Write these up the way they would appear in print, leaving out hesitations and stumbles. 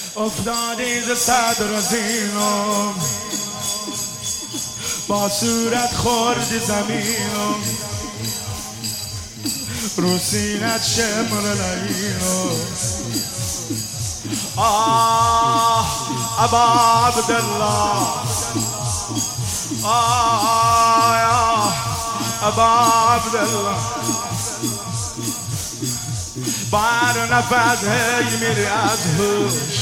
افتادی ز صدر زینم با صورت خوردی زمینم رو سینت شمر لعینم ابا عبدالله یا ابا عبدالله با هر نفس هی میری از هوش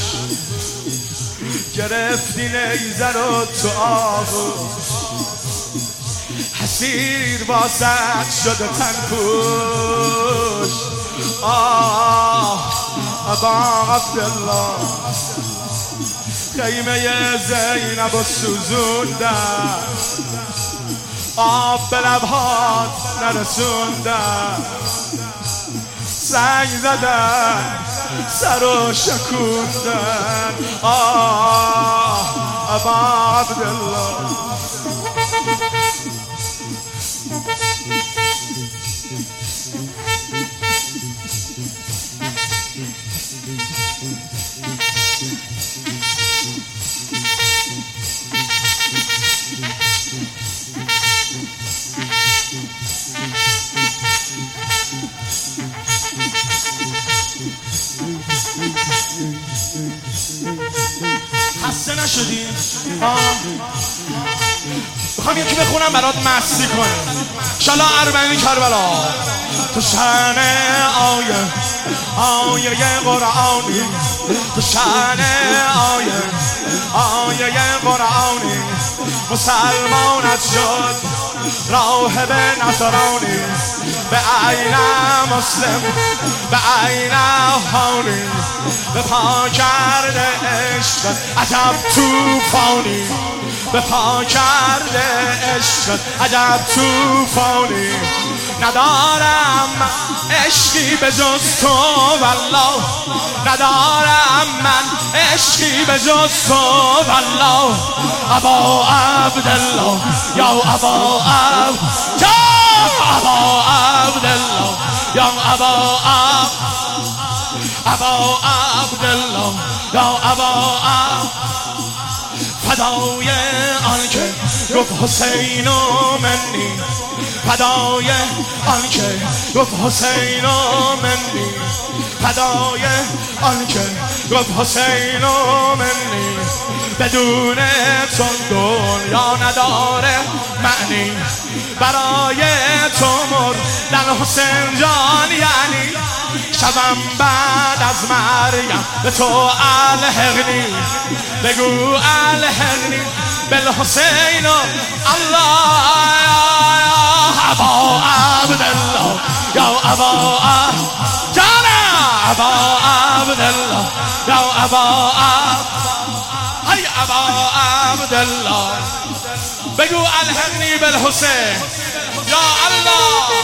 گرفتی نیزه رو تو آغوش حسیر با سخت شده تن پوش ابا عبدالله خیمه زینب و سوزوندن آب به لبهات نرسوندن سنگ زدن سر و شکوندن ابا عبدالله خسته نشدی؟ میخوام یکی بخونم برات مستی کنه انشالله اربعین کربلا تو شأن آیه قرآنی تو شأن آیه قرآنی مسلمانت شد راهب نصرانی به عین مسلم به عین هانی به پا کرده عشق عجب توفانی به پا کرده عشق عجب توفانی ندارم عشقی به جز تو والله ندارم من عشقی به جز تو والله ابا عبدالله یا ابا عبدالله یا ابا عبدالله یا ابا فدای آنکه گفت حسین و منی فدای آنکه گفت حسین و منی فدای آنکه گفت حسین و منی بدون تو دنیا نداره معنی برای تو مردن حسین جان یعنی شبم بعد از مریم به تو الحقنی بگو الحقنی بالحسین و الله ابا عبدالله یا ابا جانا ابا عبدالله یا ابا ای ابا عبدالله بگو الحقنی بالحسین یا الله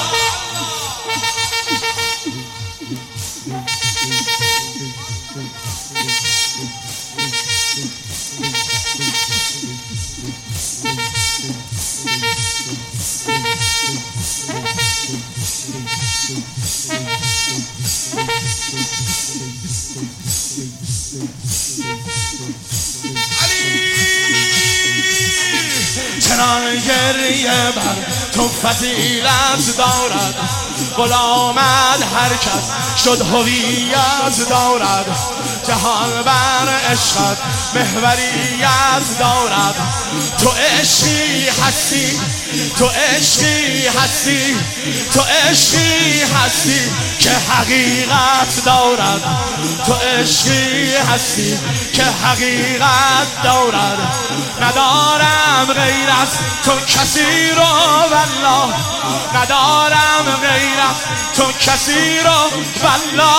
چنان گریه بر تو فضیلت دارد غلامت هر کس شد هویت دارد جهان بر عشقت محوریت دارد تو عشقی هستی تو عشقی هستی تو عشقی هستی که حقیقت دارد تو عشقی هستی که حقیقت دارد ندارم غیر از تو کسی رو والله ندارم غیر از تو کسی رو والله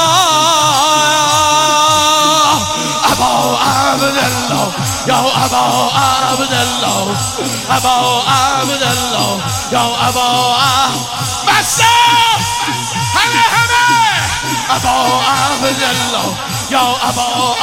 ابا عبدالله یا ابا عبدالله ابا عبدالله یا ابا بسته همه ابا عبدالله یا ابا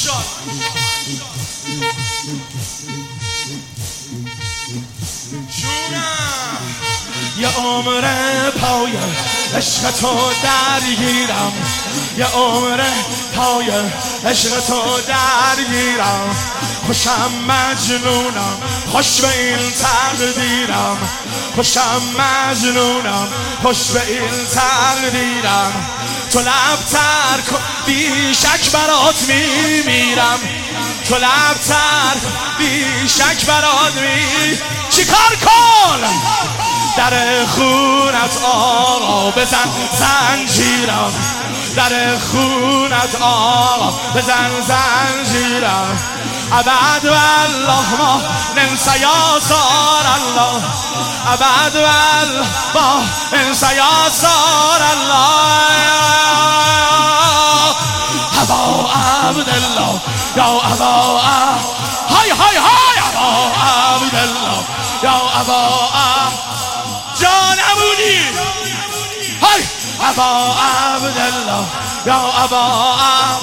یه عمر پای عشق تو درگیرم، یه عمر پای عشق تو درگیرم، خوشم مجنونم خوش به این تقدیرم، خوشم مجنونم خوش به این تقدیرم. تو لبتر کن بی شک برات میمیرم، تو لبتر بی شک برات چیکار کن؟ در خونت آقا بزن زنجیرم، در خونت آقا بزن زنجیرم. ابد والله ما ننسى یا صار الله، ابد والله ما ننسى یا صار الله. ابا عبدالله یا ابا های های های، ابا عبدالله یا ابا جانمونی های، ابا عبدالله یا ابا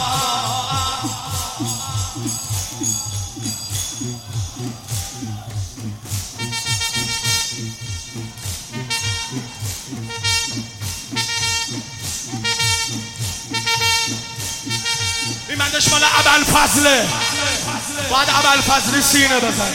این مندش مال ابوالفضله، باید ابوالفضلی سینه بزن.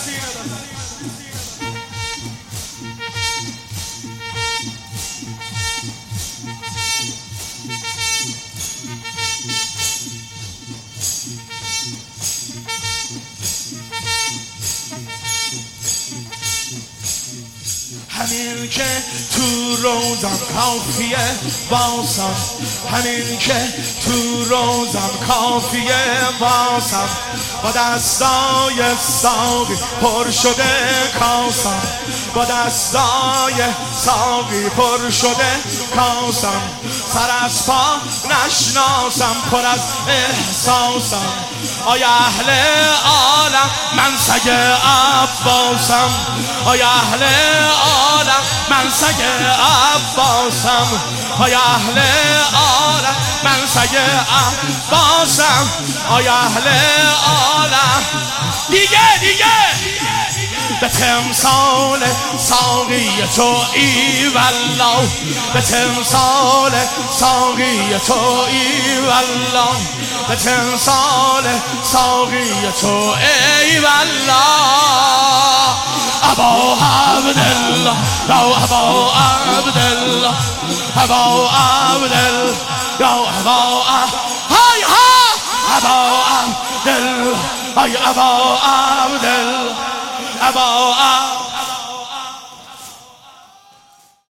همین که تو روزم کافیه باسم، همین که تو روزم کافیه باسم، با دستای ساقی پر شده کاسم، با دستای ساقی پر شده کاسم. سر از پا نشناسم پر از احساسم، آیا اهل عالم من سگ عباسم، آیا اهل عالم من سگ عباسم، آیا اهل عالم من سگ عباسم، آیا اهل عالم دیگه به تمثال ساقی تو ای والله، به تمثال ساقی تو ای والله، به تمثال ساقی تو ای والله. ابا عبدالله یا ابا عبدالله، ابا عبدالله یا ابا های ها، ابا عبدالله ای ابا عبدالله، ابا